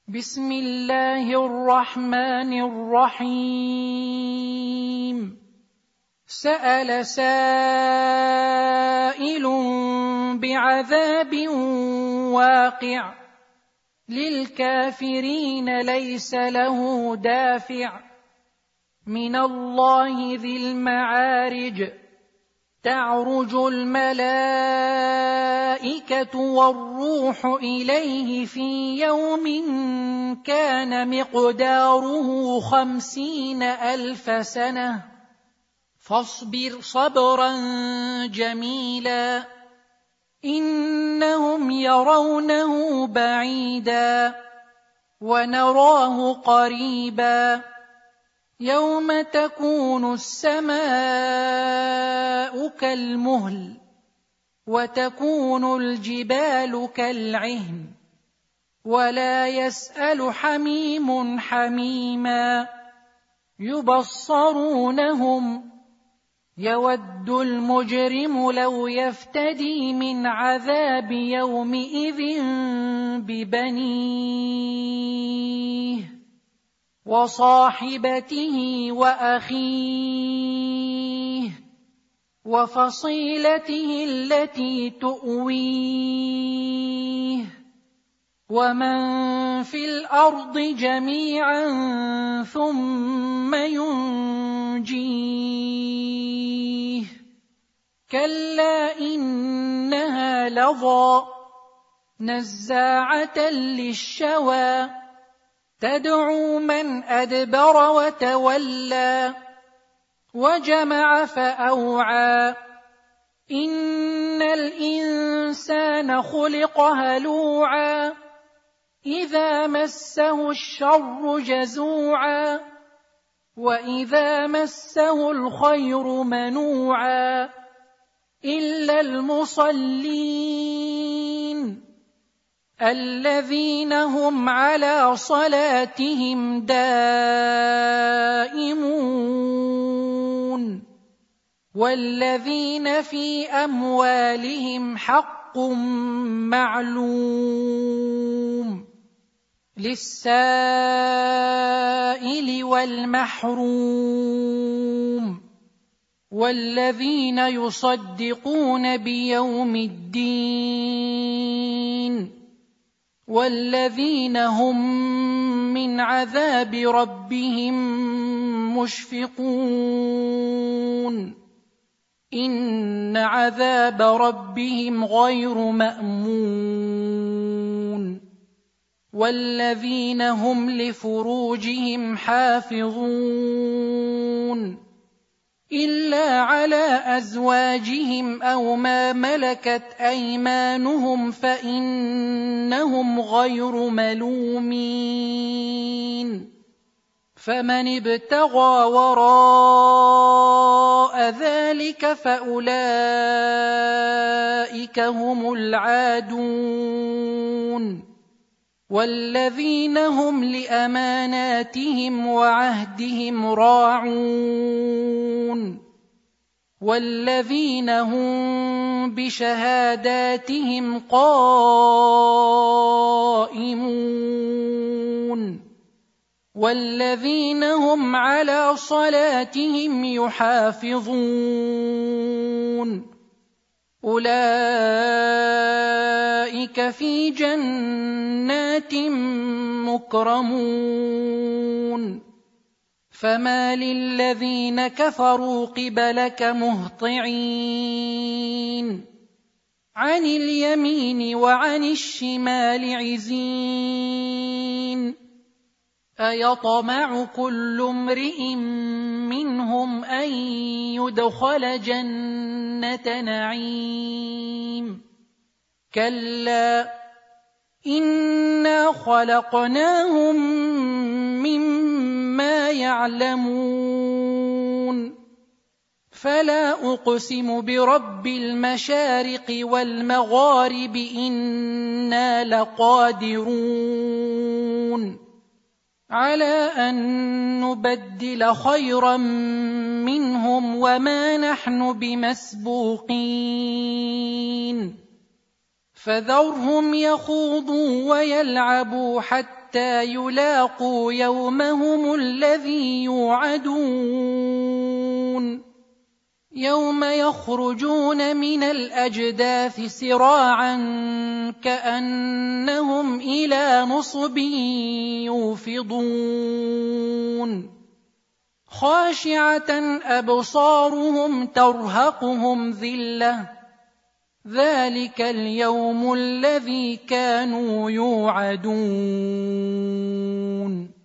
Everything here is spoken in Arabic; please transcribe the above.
بسم الله الرحمن الرحيم. سأل سائل بعذاب واقع للكافرين ليس له دافع من الله ذي المعارج. تعرج الملائكة والروح إليه في يوم كان مقداره 50,000 سنة فاصبر صبرا جميلا إنهم يرونه بعيدا ونراه قريبا يوم تكون السماء كالمهل وتكون الجبال كالعهن ولا يسأل حميم حميما يبصرونهم يود المجرم لو يفتدي من عذاب يومئذ ببنيه وصاحبته وأخيه وفصيلته التي تؤويه ومن في الأرض جميعا ثم ينجيه كلا إنها لظى نزاعة للشوى تدعو من أدبر وتولى وجمع فأوعى إن الإنسان خلق هلوعا إذا مسه الشر جزوعا وإذا مسه الخير منوعا إلا المصلين الذين هم على صلاتهم دائمون والذين في أموالهم حق معلوم للسائل والمحروم والذين يصدقون بيوم الدين والذين هم من عذاب ربهم مشفقون إن عذاب ربهم غير مأمون والذين هم لفروجهم حافظون إلا على أزواجهم أو ما ملكت أيمانهم فإنهم غير ملومين فمن ابتغى وراء ذلك فأولئك هم العادون والذين هم لأماناتهم وعهدهم راعون والذين هم بشهاداتهم قائمون والذين هم على صلاتهم يحافظون أولئك في جنات مكرمون فما للذين كفروا قبلك مهطعين عن اليمين وعن الشمال عزين أيطمع كل امرئ منهم أن يدخل جنة نعيم كلا إنا خلقناهم مما يعلمون فلا أقسم برب المشارق والمغارب إنا لقادرون على أن نبدل خيرا منهم وما نحن بمسبوقين فذرهم يخوضوا ويلعبوا حتى حتى يلاقوا يومهم الذي يوعدون يوم يخرجون من الأجداث سراعا كأنهم إلى نصب يوفضون خاشعة أبصارهم ترهقهم ذلة ذلك اليوم الذي كانوا يوعدون